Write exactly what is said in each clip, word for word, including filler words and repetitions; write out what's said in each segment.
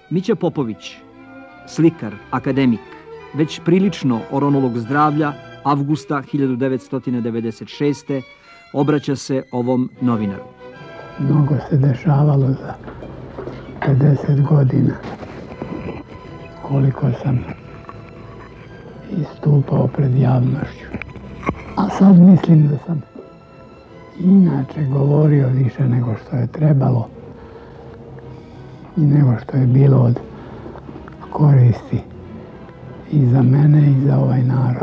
Mića Popović, slikar, akademik, već prilično oronolog zdravlja, avgusta hiljadu devetsto devedeset šeste. obraća se ovom novinaru. Mnogo se dešavalo za pedeset godina. Koliko sam istupao pred javnošću. A sad mislim da sam inače govorio više nego što je trebalo i nego što je bilo od koristi i za mene i za ovaj narod.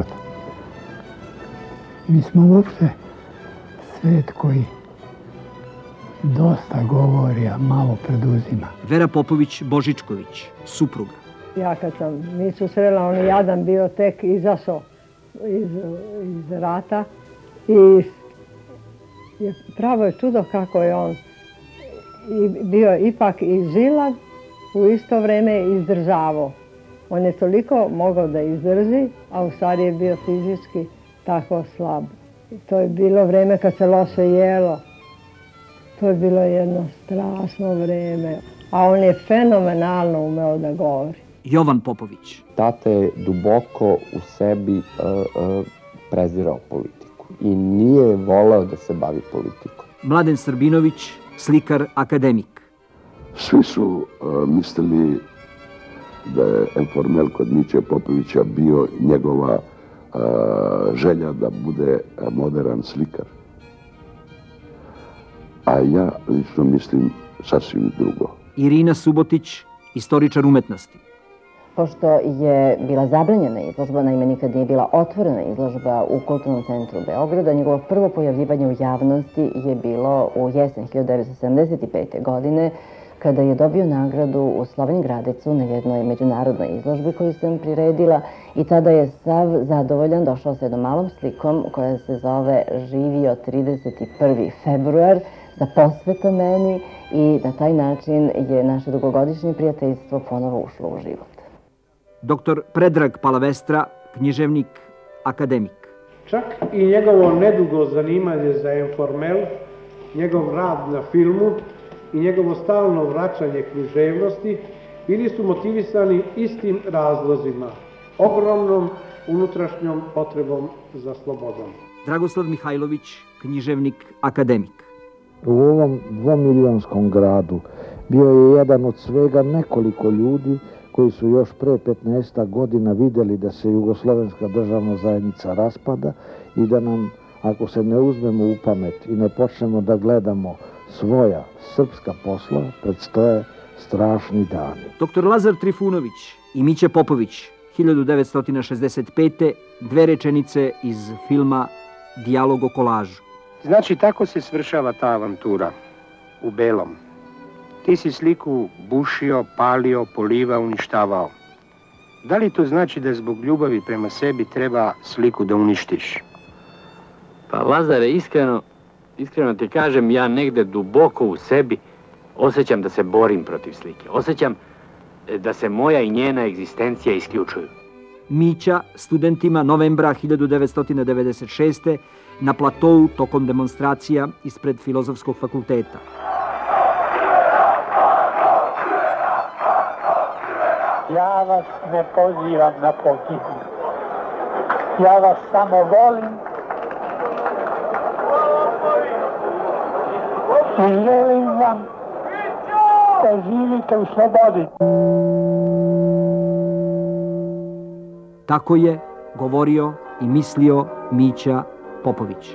Mi smo uopšte svet koji dosta govori, a malo preduzima. Vera Popović-Božičković, supruga. Ja kad sam Micu srela, on je jadan bio tek izašao iz, iz rata i je, pravo je čudo kako je on i bio ipak i žilav, u isto vreme izdržavao. On je toliko mogao da izdrži, a u stvari je bio fizički tako slab. I to je bilo vreme kad se loše jelo. To je bilo jedno strašno vreme. A on je fenomenalno umeo da govori. Jovan Popović. Tata je duboko u sebi uh, uh, prezirao politiku i nije voleo da se bavi politikom. Mladen Srbinović, slikar, akademik. Svi su uh, mislili da je informel kod Miće Popovića bio njegova uh, želja da bude moderan slikar. A ja lično mislim sasvim drugo. Irina Subotić, istoričar umetnosti. Pošto je bila zabranjena izložba, naime nikad nije bila otvorena izložba u Kulturnom centru Beograda, njegovo prvo pojavljivanje u javnosti je bilo u jesen hiljadu devetsto sedamdeset pete. godine, kada je dobio nagradu u Slovengradecu na jednoj međunarodnoj izložbi koju sam priredila i tada je sav zadovoljan došao sa jednom malom slikom koja se zove Živio trideset prvi februar za posvetom meni i na taj način je naše dugogodišnje prijateljstvo ponovo ušlo u život. Doktor Predrag Palavestra, književnik, akademik. Čak i njegovo nedugo zanimanje za informel, njegov rad na filmu i njegovo stalno vraćanje književnosti bili su motivisani istim razlozima, ogromnom unutrašnjom potrebom za slobodom. Dragoslav Mihajlović, književnik, akademik. U ovom dvomilijonskom gradu bio je jedan od svega nekoliko ljudi koji su još pre petnaestak godina vidjeli da se Jugoslovenska državna zajednica raspada i da nam, ako se ne uzmemo u pamet i ne počnemo da gledamo svoja srpska posla, predstoje strašni dani. Doktor Lazar Trifunović i Mića Popović, hiljadu devetsto šezdeset pete. Dve rečenice iz filma Dijalog o kolažu. Znači, tako se svršava ta avantura, u belom. Ti si sliku bušio, palio, polivao, uništavao. Da li to znači da zbog ljubavi prema sebi treba sliku da uništiš? Pa Lazare, iskreno, iskreno ti kažem, ja negde duboko u sebi osjećam da se borim protiv slike. Osjećam da se moja i njena egzistencija isključuju. Mića studentima novembra hiljadu devetsto devedeset šeste. na platou tokom demonstracija ispred Filozofskog fakulteta. Ja vas ne pozivam na pogibnu. Ja vas samo volim i želim vam da živite u slobodi. Tako je govorio i mislio Mića Popović.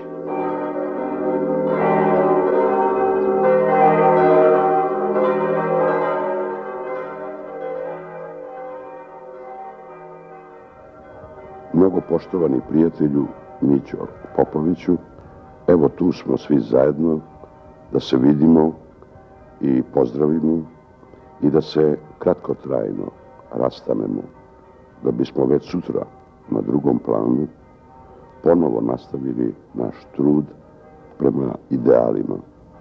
Mnogo poštovani prijatelju Mićo Popoviću, evo tu smo svi zajedno da se vidimo i pozdravimo i da se kratkotrajno rastanemo, da bismo već sutra na drugom planu ponovo nastavili naš trud prema idealima.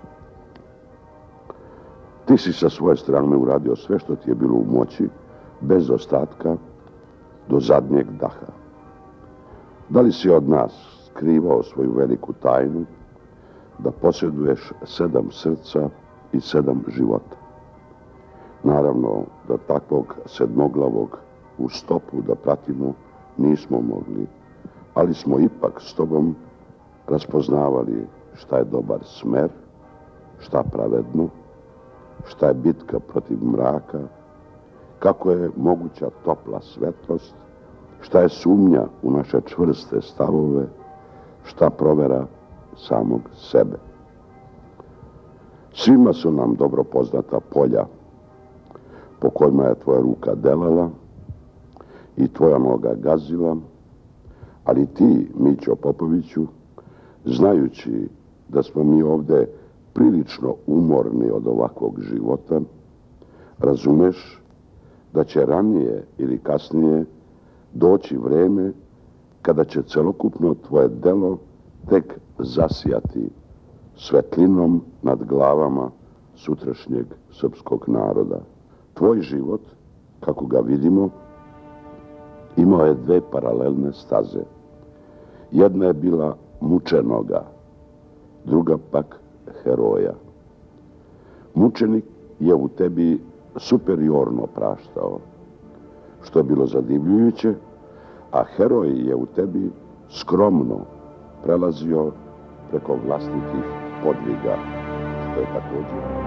Ti si sa svoje strane uradio sve što ti je bilo u moći, bez ostatka, do zadnjeg daha. Da li si od nas skrivao svoju veliku tajnu, da posjeduješ sedam srca i sedam života? Naravno da takvog sedmoglavog u stopu da pratimo nismo mogli, ali smo ipak s tobom raspoznavali šta je dobar smer, šta pravedno, šta je bitka protiv mraka, kako je moguća topla svetlost, šta je sumnja u naše čvrste stavove, šta provera samog sebe. Svima su nam dobro poznata polja po kojima je tvoja ruka delala i tvoja noga gazila, ali ti, Mićo Popoviću, znajući da smo mi ovde prilično umorni od ovakvog života, razumeš da će ranije ili kasnije doći vreme kada će celokupno tvoje delo tek zasijati svetlinom nad glavama sutrašnjeg srpskog naroda. Tvoj život, kako ga vidimo, imao je dve paralelne staze. Jedna je bila mučenoga, druga pak heroja. Mučenik je u tebi superiorno praštao, što je bilo zadivljujuće, a heroj je u tebi skromno prelazio preko vlastitih podviga, što je također...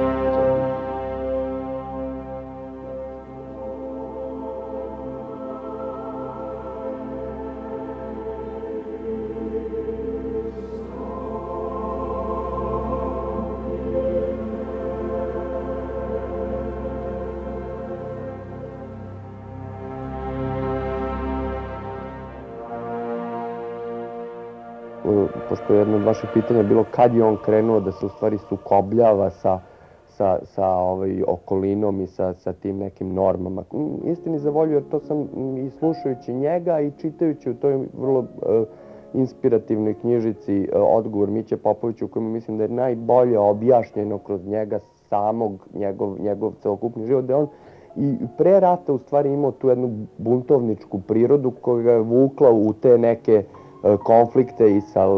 Pošto je jedno od vaših pitanja bilo kad je on krenuo da se u stvari sukobljava sa, sa, sa ovaj, okolinom i sa, sa tim nekim normama. Istini za volju, jer to sam i slušajući njega i čitajući u toj vrlo uh, inspirativnoj knjižici uh, Odgovor Miće Popovića, u kojem mislim da je najbolje objašnjeno kroz njega samog, njegov, njegov celokupni život, da je on i pre rata u stvari imao tu jednu buntovničku prirodu koja ga je vukla u te neke konflikte i sa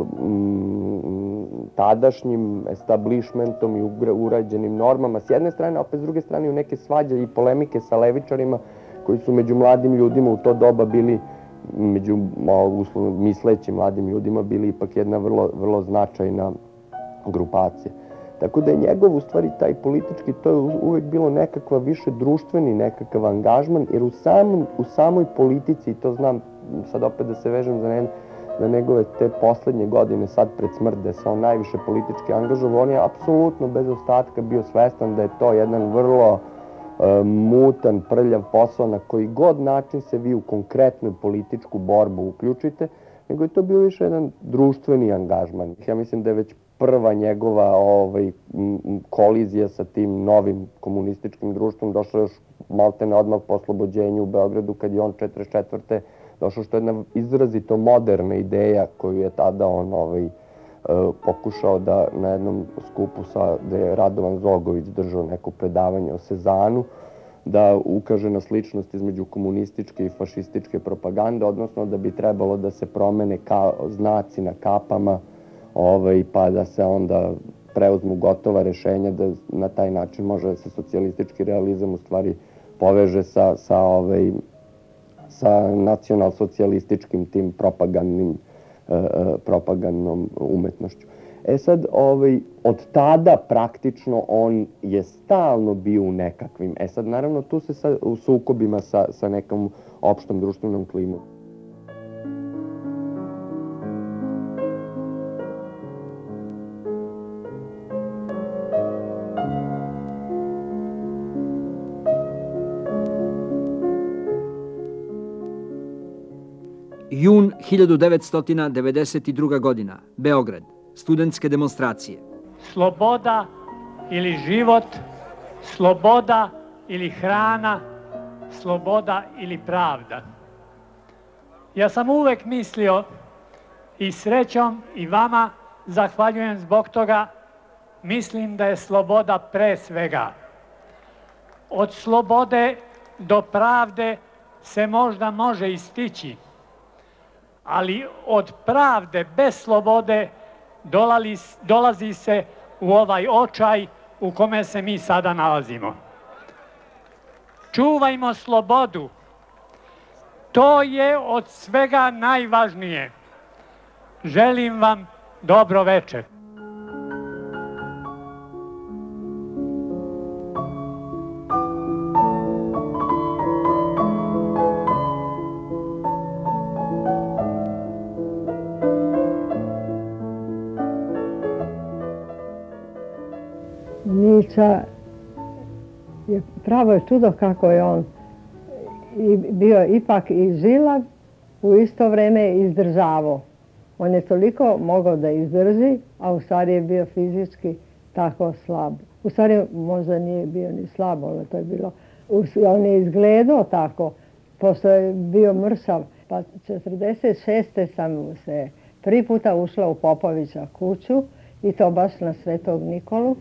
mm, tadašnjim establishmentom i urađenim normama s jedne strane, a opet s druge strane u neke svađe i polemike sa levičarima koji su među mladim ljudima u to doba bili, među uslovno mislećim mladim ljudima, bili ipak jedna vrlo, vrlo značajna grupacija. Tako da je njegov, u stvari, taj politički, to je uvek bilo nekakva više društveni nekakav angažman, jer u, samom, u samoj politici, to znam sad opet da se vežem za ne, na njegove te poslednje godine, sad pred smrt, da se on najviše politički angažovao, on je apsolutno bez ostatka bio svestan da je to jedan vrlo e, mutan, prljav posao na koji god način se vi u konkretnu političku borbu uključite, nego je to bio više jedan društveni angažman. Ja mislim da je već prva njegova ovaj, kolizija sa tim novim komunističkim društvom došla još maltene odmah po oslobođenju u Beogradu, kad je on četrdeset četvrte došao, što je jedna izrazito moderna ideja koju je tada on ovaj, pokušao da na jednom skupu sa, gde je Radovan Zogović držao neko predavanje o Sezanu, da ukaže na sličnost između komunističke i fašističke propagande, odnosno da bi trebalo da se promene ka, znaci na kapama, ovaj, pa da se onda preuzmu gotova rešenja, da na taj način može da se socijalistički realizam u stvari poveže sa, sa, ovaj, sa nacionalsocijalističkim tim propagandnim, eh, propagandnom umetnošću. E sad, ovaj, od tada praktično on je stalno bio u nekakvim, e sad naravno tu se sa, u sukobima sa, sa nekom opštom društvenom klimom. Jun hiljadu devetsto devedeset druga. godina, Beograd, studentske demonstracije. Sloboda ili život, sloboda ili hrana, sloboda ili pravda. Ja sam uvek mislio i srećom i vama zahvaljujem zbog toga, mislim da je sloboda pre svega. Od slobode do pravde se možda može i stići, ali od pravde bez slobode dolazi se u ovaj očaj u kome se mi sada nalazimo. čuvajmo slobodu. To je od svega najvažnije. Želim vam dobro večer. Mića je pravo je čudo kako je on bio ipak i žilav, u isto vreme izdržavao. On je toliko mogao da izdrži, a u stvari je bio fizički tako slab. U stvari možda nije bio ni slab, ali to je bilo, on je izgledao tako, pošto je bio mršav. Pa četrdeset šeste sam se prvi puta ušla u Popovića kuću i to baš na Svetog Nikolu.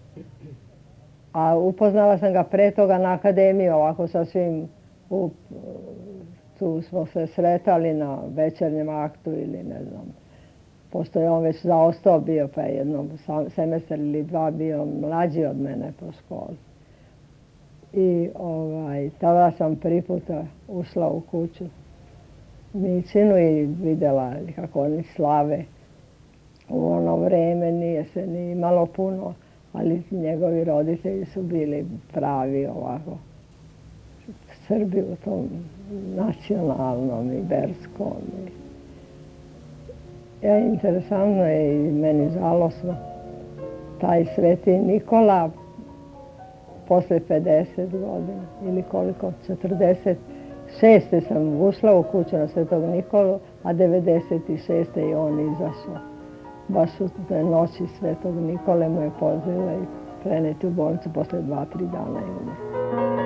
A upoznala sam ga pre toga na akademiji, ovako sasvim, u, tu smo se sretali na večernjem aktu ili ne znam. Pošto je on već zaostao bio, pa je jednom semestar ili dva bio mlađi od mene po školi. I ovaj, tada sam prvi puta ušla u kuću Mićinu i vidjela kako oni slave. U ono vreme nije se ni imalo puno, ali njegovi roditelji su bili pravi ovako Srbi u tom nacionalnom i verskom. Ja, interesantno je i meni žalosno. Taj Sveti Nikola posle pedeset godina ili koliko, četrdeset šeste sam ušla u kuću na Svetog Nikolu, a devedeset šeste je on izašao. Baš u te noći Svetog Nikole mu je pozvila i preneti u bolnicu, posle dva, tri dana je umro.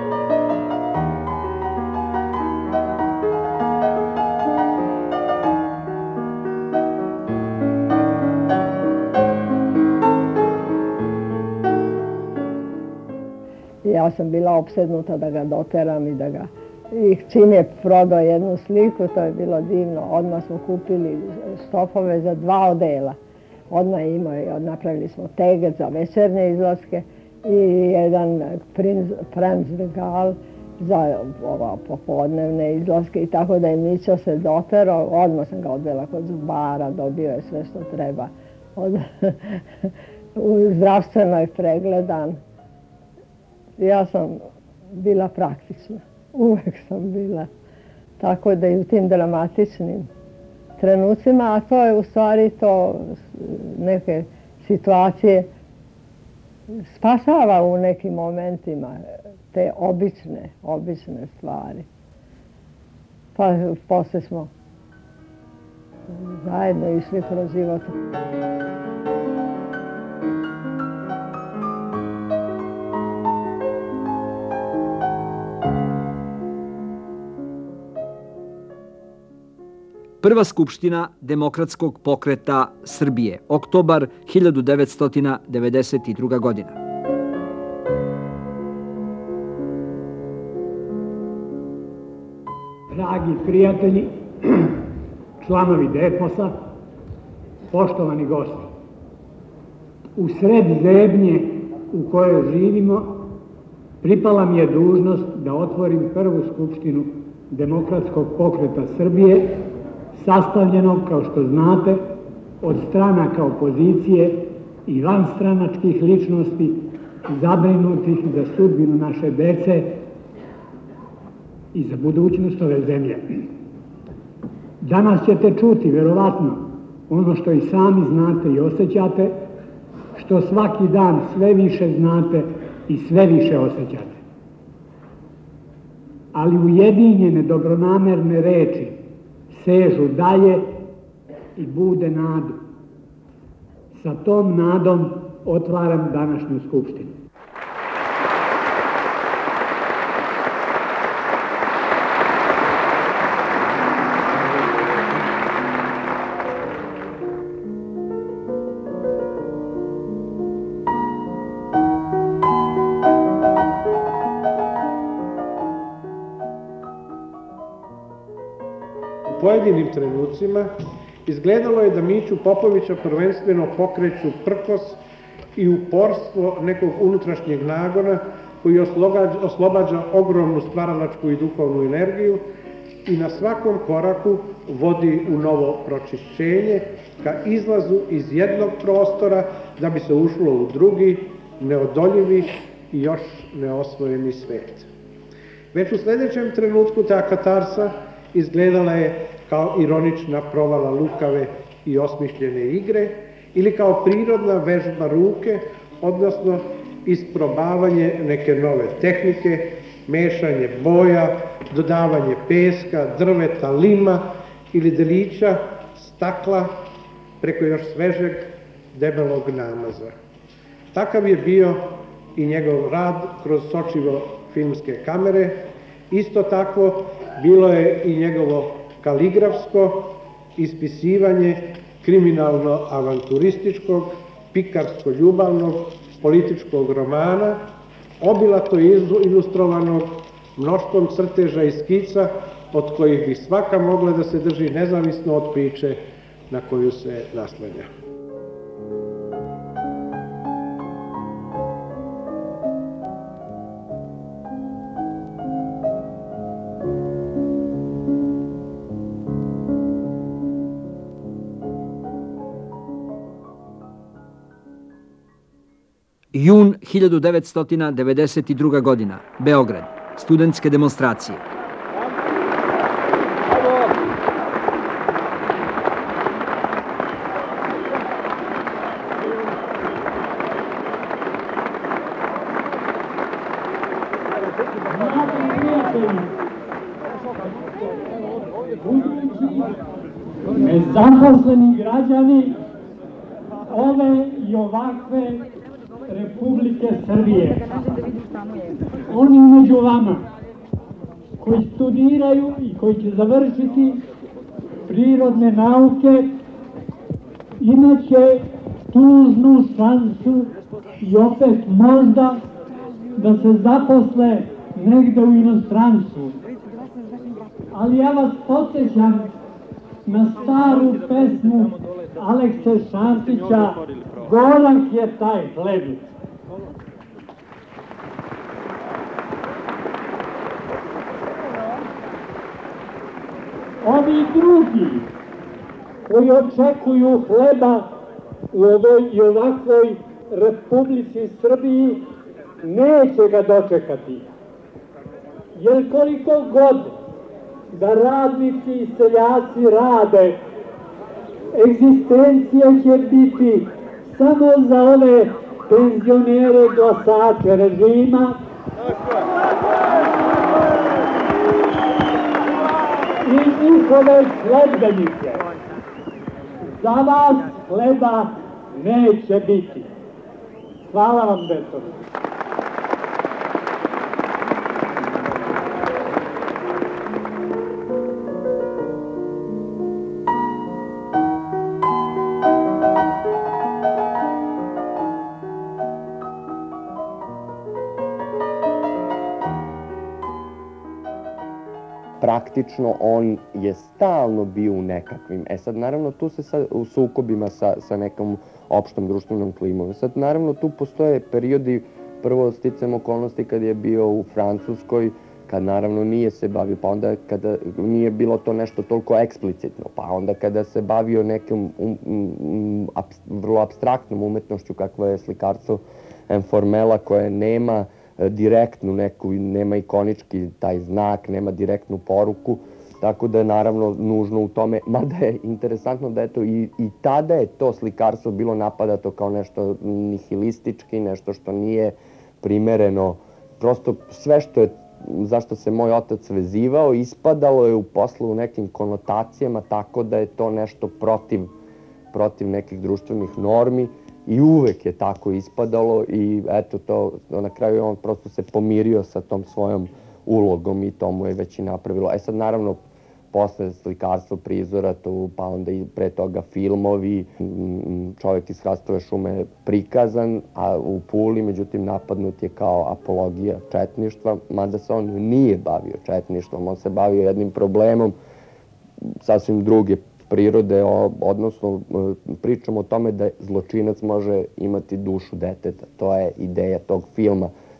Ja sam bila opsednuta da ga doteram i da ga... I čim je prodao jednu sliku, to je bilo divno. Odmah smo kupili štofove za dva odela. Odmah imao, napravili smo teget za večernje izlaske i jedan Franz de Gal za ova popodnevne izlaske. I tako da je Mićo se doterao, odmah sam ga odvela kod zubara, dobio je sve što treba. Od, zdravstveno je pregledan. Ja sam bila praktična, uvek sam bila. Tako da i u tim dramatičnim trenucima, a to je u stvari to neke situacije spasava u nekim momentima, te obične, obične stvari. Pa posle smo zajedno išli kroz život. Prva skupština Demokratskog pokreta Srbije, oktobar hiljadu devetsto devedeset druga. godina. Dragi prijatelji, članovi Deposa, poštovani gosti, u sred zebnje u kojoj živimo, pripala mi je dužnost da otvorim prvu skupštinu Demokratskog pokreta Srbije, sastavljenog, kao što znate, od stranaka opozicije i vanstranačkih ličnosti zabrinutih za sudbinu naše dece i za budućnost ove zemlje. Danas ćete čuti, verovatno, ono što i sami znate i osjećate, što svaki dan sve više znate i sve više osjećate. Ali ujedinjene dobronamerne reči sežu dalje i bude nadu. Sa tom nadom otvaram današnju skupštinu. U pojedinim trenucima izgledalo je da Miću Popovića prvenstveno pokreću prkos i uporstvo nekog unutrašnjeg nagona koji oslobađa, oslobađa ogromnu stvaralačku i duhovnu energiju i na svakom koraku vodi u novo pročišćenje ka izlazu iz jednog prostora da bi se ušlo u drugi, neodoljivi i još neosvojeni svet. Već u sljedećem trenutku ta katarsa izgledala je kao ironična provala lukave i osmišljene igre ili kao prirodna vežba ruke, odnosno isprobavanje neke nove tehnike, mešanje boja, dodavanje peska, drveta, lima ili delića, stakla preko još svežeg debelog namaza. Takav je bio i njegov rad kroz sočivo filmske kamere. Isto tako bilo je i njegovo kaligrafsko ispisivanje kriminalno-avanturističkog, pikarsko-ljubavnog, političkog romana, obilato ilustrovanog mnoštvom crteža i skica, od kojih bi svaka mogla da se drži nezavisno od priče na koju se naslanja. Jun hiljadu devetsto devedeset druga. godina, Beograd, studentske demonstracije. Nezaposleni građani ove i ovakve Republike Srbije, oni među vama koji studiraju i koji će završiti prirodne nauke imat će tužnu šansu i opet možda da se zaposle negde u inostranstvu. Ali ja vas podsjećam na staru pesmu Alekse Šantića "Gorak je taj hleb". Ovi drugi koji očekuju hleba u ovoj i ovakvoj Republici Srbiji neće ga dočekati. Jer koliko god da radnici i seljaci rade, egzistencija će biti samo za ove penzionere glasače režima i njihove sledbenike. Za vas hleba neće biti. Hvala vam, Beto. Praktično on je stalno bio u nekakvim, e sad naravno tu se sa, u sukobima sa, sa nekom opštom društvenom klimom. Sad naravno tu postoje periodi, prvo sticajem okolnosti kad je bio u Francuskoj, kad naravno nije se bavio, pa onda kada nije bilo to nešto toliko eksplicitno, pa onda kada se bavio nekom um, um, abs, vrlo apstraktnom umetnošću kakva je slikarstvo Informela, koje nema direktnu neku, nema ikonički taj znak, nema direktnu poruku, tako da je naravno nužno u tome, mada je interesantno da eto i, i tada je to slikarstvo bilo napadato kao nešto nihilistički, nešto što nije primereno, prosto sve što je, zašto se moj otac vezivao, ispadalo je u poslu u nekim konotacijama, tako da je to nešto protiv, protiv nekih društvenih normi. I uvek je tako ispadalo i eto to, na kraju on prosto se pomirio sa tom svojom ulogom i to mu je već i napravilo. E sad naravno, posle slikarstvo prizora, tu, pa onda i pre toga filmovi, Čovek iz hrastove šume je prikazan, a u Puli, međutim, napadnut je kao apologija četništva, mada se on nije bavio četništvom, on se bavio jednim problemom sasvim druge prirode, odnosno pričamo o tome da zločinac može imati dušu deteta. To je ideja tog filma.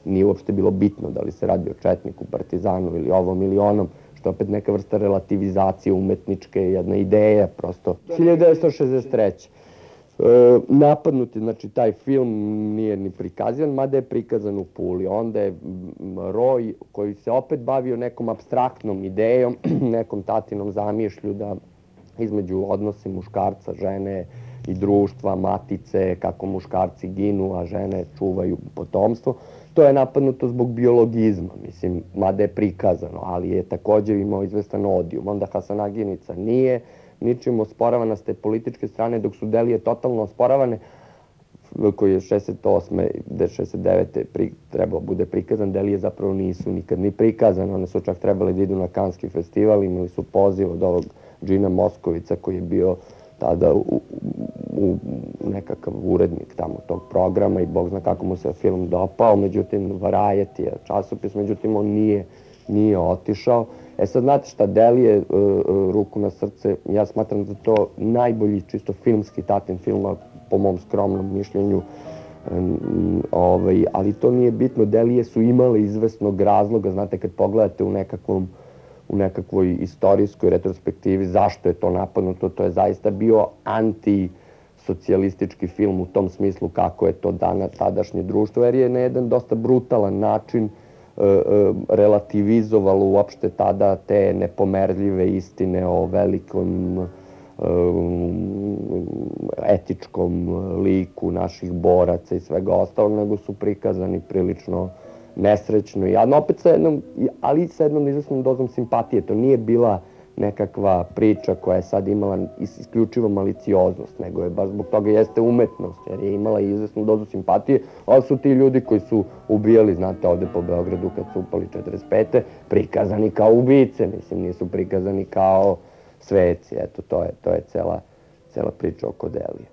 nije uopšte bilo bitno da li se radi o četniku, partizanu ili ovom ili onom, što je opet neka vrsta relativizacije umetničke, jedna ideja prosto. hiljadu devetsto šezdeset treće. E, napadnuti, znači taj film nije ni prikazan, mada je prikazan u Puli. Onda je Roj, koji se opet bavio nekom apstraktnom idejom, nekom tatinom zamišlju da između odnosi muškarca, žene i društva, matice, kako muškarci ginu, a žene čuvaju potomstvo. To je napadnuto zbog biologizma, mislim, mada je prikazano, ali je također imao izvestan odijum. Onda Hasanaginica nije ničim osporavana s te političke strane, dok su Delije totalno osporavane, koji je šezdeset osme do šezdeset devete trebao bude prikazan, Delije zapravo nisu nikad ni prikazane, one su čak trebali da idu na Kanski festival, imali su poziv od ovog Džina Moskovica koji je bio tada u, u, u nekakav urednik tamo tog programa i Bog zna kako mu se film dopao, međutim Variety je časopis, međutim on nije, nije otišao. E sad znate šta, Delije, uh, uh, ruku na srce, ja smatram da to najbolji čisto filmski tatin filma po mom skromnom mišljenju, um, ovaj, ali to nije bitno, Delije su imale izvesnog razloga, znate kad pogledate u nekakvom u nekakvoj istorijskoj retrospektivi zašto je to napadnuto, to je zaista bio antisocijalistički film u tom smislu kako je to dana tadašnje društvo, jer je na jedan dosta brutalan način e, e, relativizovalo uopšte tada te nepomerljive istine o velikom e, etičkom liku naših boraca i svega ostalog, nego su prikazani prilično nesrećno i jadno, opet sa jednom, ali sa jednom izvesnom dozom simpatije. To nije bila nekakva priča koja je sad imala isključivo malicioznost, nego je baš zbog toga jeste umetnost, jer je imala izvesnu dozu simpatije, ali su ti ljudi koji su ubijali, znate, ovde po Beogradu kad su upali četrdeset pete prikazani kao ubice, mislim, nisu prikazani kao sveci. Eto, to je, to je cela, cela priča oko Delije.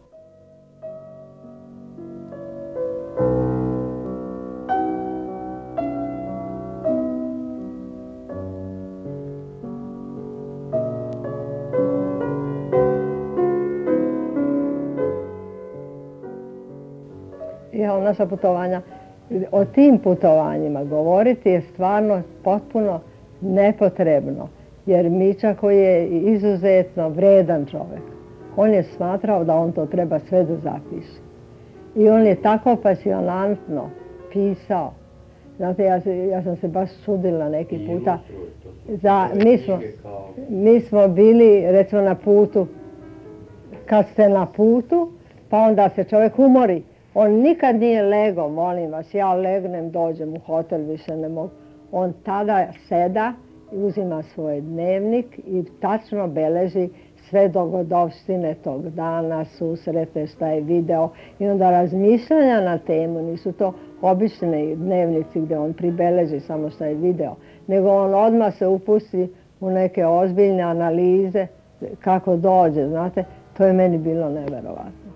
Naša putovanja, o tim putovanjima govoriti je stvarno potpuno nepotrebno, jer Mića koji je izuzetno vredan čovjek, on je smatrao da on to treba sve da zapiše. I on je tako pasionantno pisao. Znate, ja, ja sam se baš čudila neki puta. Za, mi, smo, mi smo bili, recimo, na putu, kad ste na putu, pa onda se čovjek umori. On nikad nije legao, molim vas, ja legnem, dođem u hotel, više ne mogu. On tada seda, uzima svoj dnevnik i tačno beleži sve dogodovštine tog dana, susrete, šta je video. I onda razmišljanja na temu, nisu to obične dnevnici gdje on pribeleži samo šta je video, nego on odmah se upusti u neke ozbiljne analize kako dođe, znate, to je meni bilo neverovatno.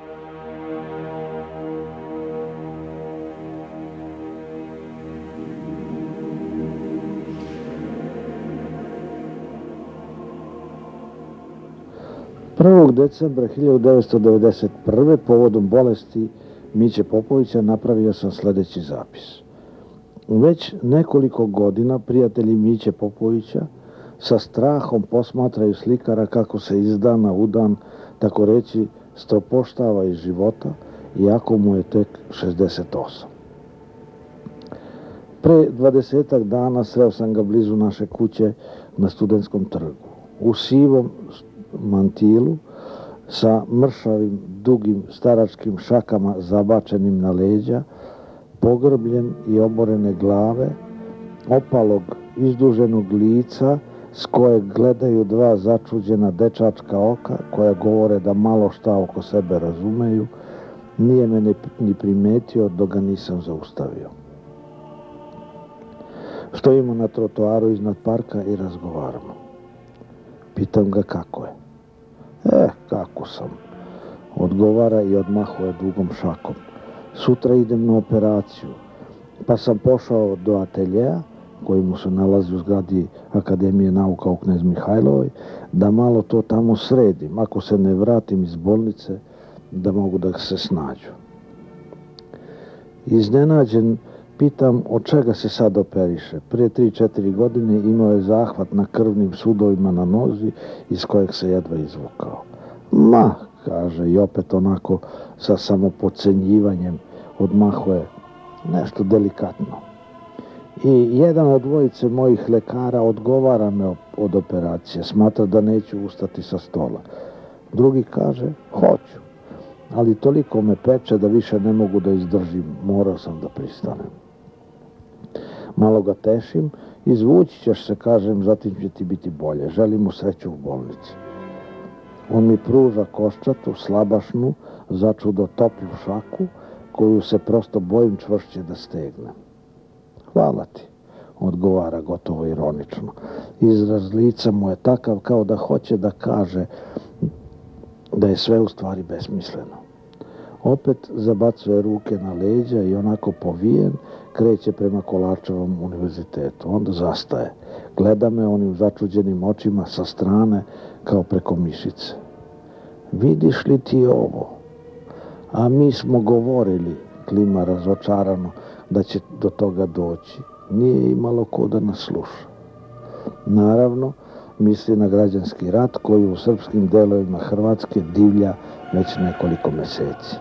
prvog decembra hiljadu devetsto devedeset prve. povodom bolesti Miće Popovića napravio sam sljedeći zapis. Već nekoliko godina prijatelji Miće Popovića sa strahom posmatraju slikara kako se iz dana u dan, tako reći, stropoštava iz života, iako mu je tek šezdeset osam. Pre dvadesetak dana sreo sam ga blizu naše kuće na Studentskom trgu. U sivom mantilu sa mršavim, dugim, staračkim šakama zabačenim na leđa, pogrbljen i oborene glave, opalog, izduženog lica s kojeg gledaju dva začuđena dečačka oka koja govore da malo šta oko sebe razumeju, nije me ni primetio dok ga nisam zaustavio. Stojimo na trotoaru iznad parka i razgovaramo. Pitam ga kako je. E, kako sam, odgovara i odmahuje dugom šakom. Sutra idem na operaciju, pa sam pošao do ateljeja, koji mu se nalazi u zgradi Akademije nauka u Knez Mihajlovoj, da malo to tamo sredim, ako se ne vratim iz bolnice, da mogu da se snađu. Iznenađen Pitam od čega se sad operiše. Prije tri četiri godine imao je zahvat na krvnim sudovima na nozi iz kojeg se jedva izvukao. Ma, kaže i opet onako sa samopocenjivanjem odmahuje nešto delikatno. I jedan od dvojice mojih lekara odgovara me od operacije, smatra da neću ustati sa stola. Drugi kaže, hoću, ali toliko me peče da više ne mogu da izdržim, morao sam da pristanem. Malo ga tešim, izvući ćeš se, kažem, zatim će ti biti bolje, želim mu sreću u bolnici. On mi pruža koščatu, slabašnu, začudo toplju šaku, koju se prosto bojim čvršće da stegnem. Hvala ti, odgovara gotovo ironično. Izraz lica mu je takav kao da hoće da kaže da je sve u stvari besmisleno. Opet zabacuje ruke na leđa i onako povijen kreće prema Kolarčevom univerzitetu. Onda zastaje. Gleda me onim začuđenim očima sa strane kao preko mišice. Vidiš li ti ovo? A mi smo govorili, klima razočarano, da će do toga doći. Nije imalo ko da nas sluša. Naravno, misli na građanski rat koji u srpskim delovima Hrvatske divlja već nekoliko meseci.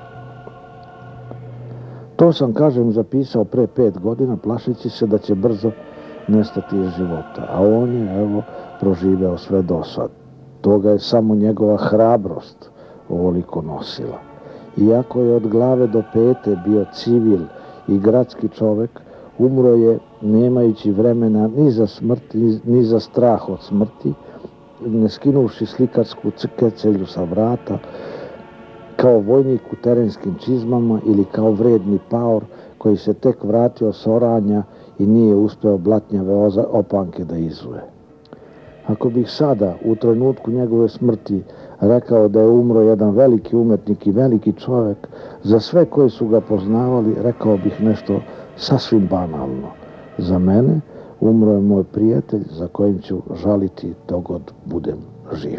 To sam, kažem, zapisao pre pet godina, plašeći se da će brzo nestati iz života. A on je, evo, proživeo sve do sad. Toga je samo njegova hrabrost ovoliko nosila. Iako je od glave do pete bio civil i gradski čovek, umro je nemajući vremena ni za smrt, ni za strah od smrti, ne skinuši slikarsku kecelju sa vrata, kao vojnik u terenskim čizmama ili kao vredni paor koji se tek vratio s oranja i nije uspeo blatnjave opanke da izuje. Ako bih sada, u trenutku njegove smrti, rekao da je umro jedan veliki umetnik i veliki čovjek, za sve koji su ga poznavali, rekao bih nešto sasvim banalno. Za mene umro je moj prijatelj za kojim ću žaliti dok god budem živ.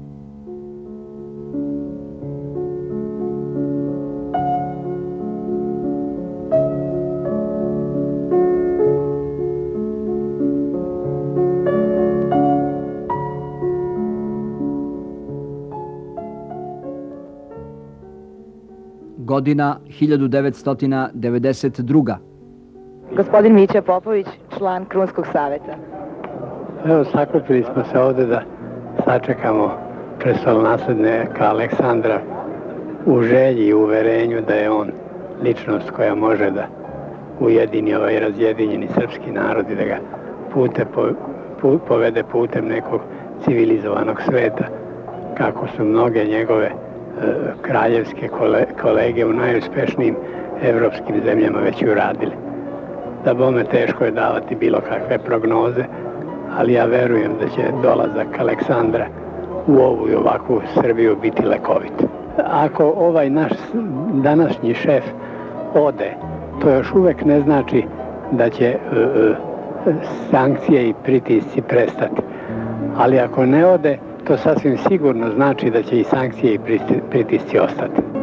Godina hiljadu devetsto devedeset druga. Gospodin Mića Popović, član Krunskog saveta. Evo, sakupili smo se ovde da sačekamo prestolonaslednika Aleksandra u želji i uverenju da je on ličnost koja može da ujedini ovaj razjedinjeni srpski narod i da ga pute po, pu, povede putem nekog civilizovanog sveta, kako su mnoge njegove e, kraljevske kole, kolege u najuspešnijim evropskim zemljama već uradili. Da bome teško je davati bilo kakve prognoze, ali ja verujem da će dolazak Aleksandra u ovu i ovakvu Srbiju biti lekovit. Ako ovaj naš današnji šef ode, to još uvek ne znači da će uh, sankcije i pritisci prestati. Ali ako ne ode, to sasvim sigurno znači da će i sankcije i pritisci ostati.